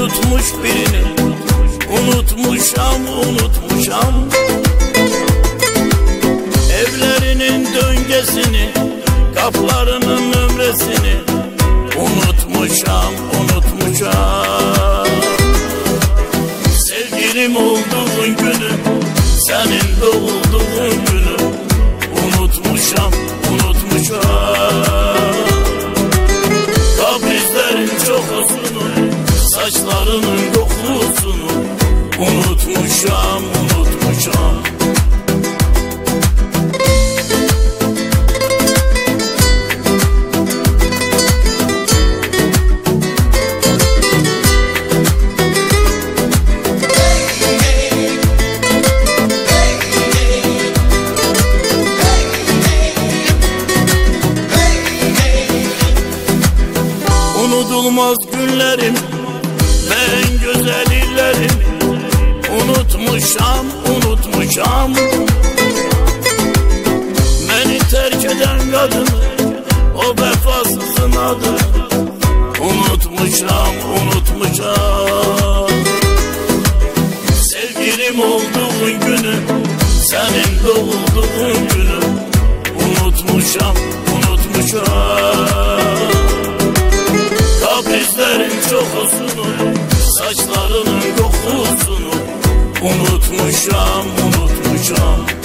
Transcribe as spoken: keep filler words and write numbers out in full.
unutmuş birini, unutmuşam, unutmuşam. Evlerinin döngesini, kaplarının nömresini unutmuşam, unutmuşam. Sevgilim olduğun günü, senin doğduğun günü unutmuşam, unutmuşam. Kaprizlerin çokosunu, saçlarının kokusunu unutmuşam, unutmuşam. Unutulmaz günlerim ve en güzel illerim unutmuşam, unutmuşam. Beni terk eden kadını, o vefasızın adını unutmuşam, unutmuşam. Sevgilim olduğun günü, senin doğduğun günü unutmuşam, unutmuşam. Kaprizlerin çokosunu, saçlarının kokusunu unutmuşam, unutmuşam.